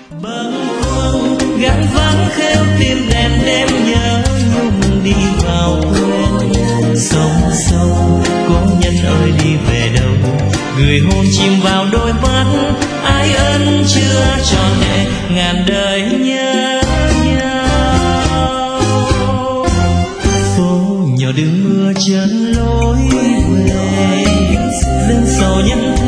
bâng khuâng gắng vắng khêu tim đêm đêm nhớ nhung đi vào quên sông sâu cố nhân ơi đi về đâu gửi hôn chìm vào đôi mắt ái ân chưa tròn vẹn ngàn đời nhớ nhau phố nhỏ đường mưa chân lối về lưng sầu nhân